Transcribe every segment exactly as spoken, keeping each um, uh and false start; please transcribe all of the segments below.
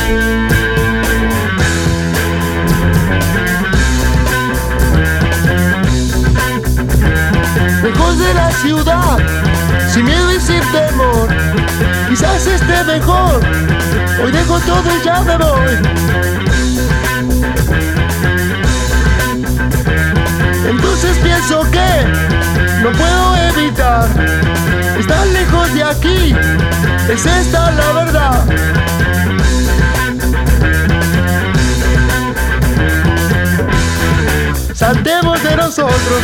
Lejos de la ciudad, sin miedo y sin temor, quizás esté mejor. Hoy dejo todo y ya me voy. Entonces pienso que no puedo evitar estar lejos de aquí. Es esta la verdad. Saltemos de nosotros.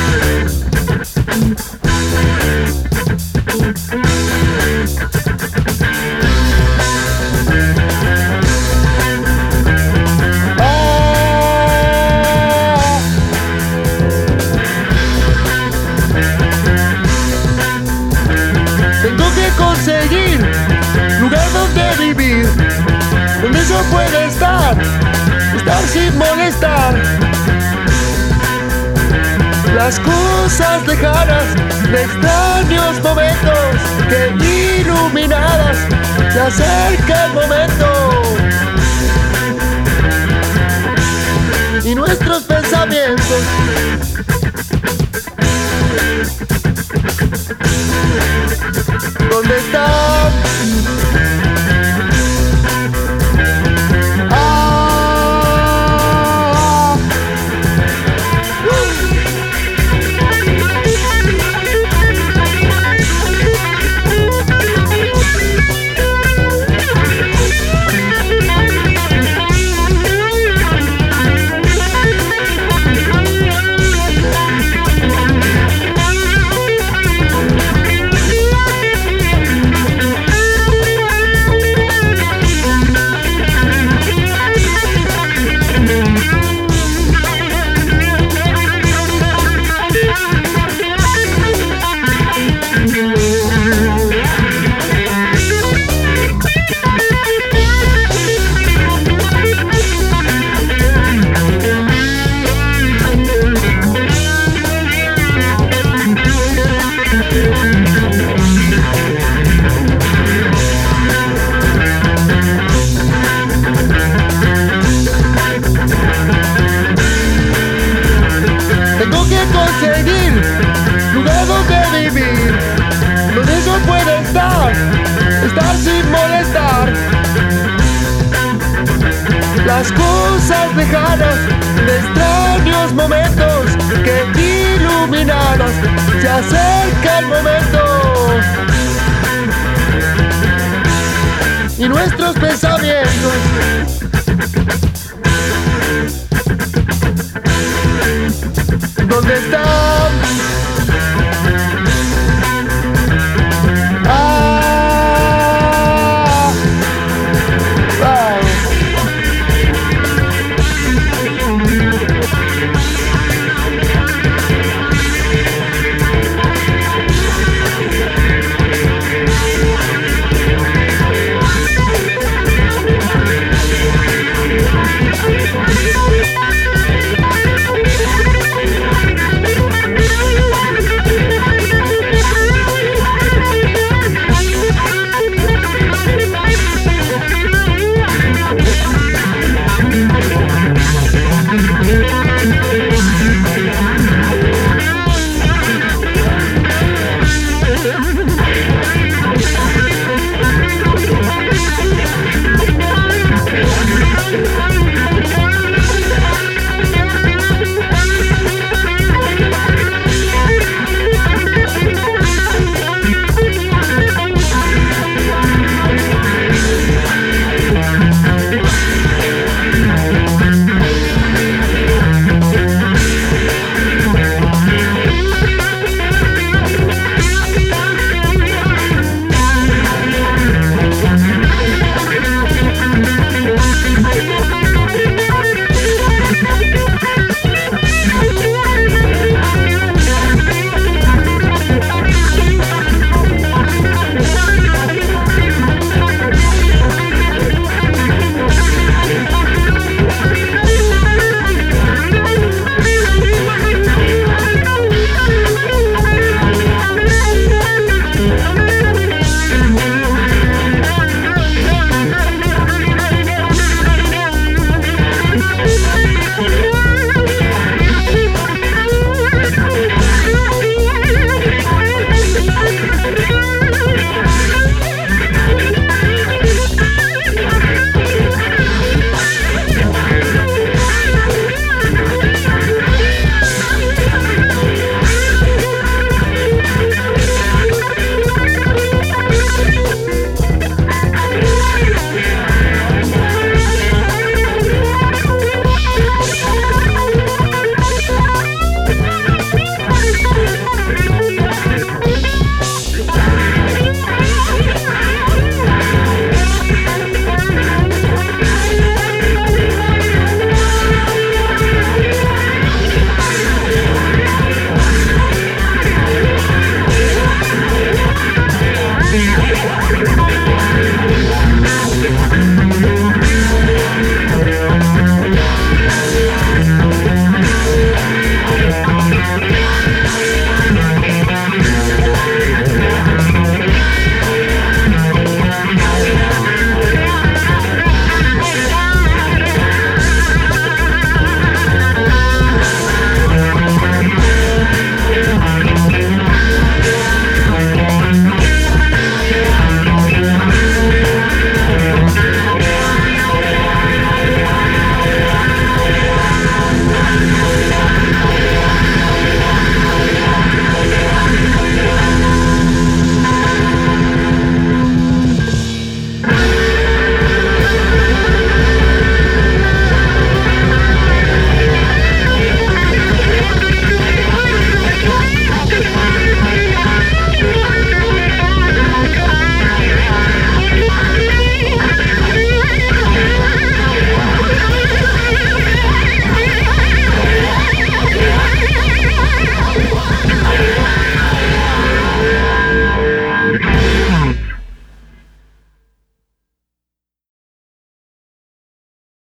Conseguir lugar donde vivir, donde yo pueda estar, estar sin molestar. Las cosas lejanas de extraños momentos que iluminadas se acerca el momento. Y nuestros pensamientos ¿dónde están? Ah, tengo que conseguir lugar donde vivir, donde yo pueda estar, estar sin molestar. Las cosas lejanas de extraños momentos que iluminadas se acerca el momento. Y nuestros pensamientos ¿dónde están?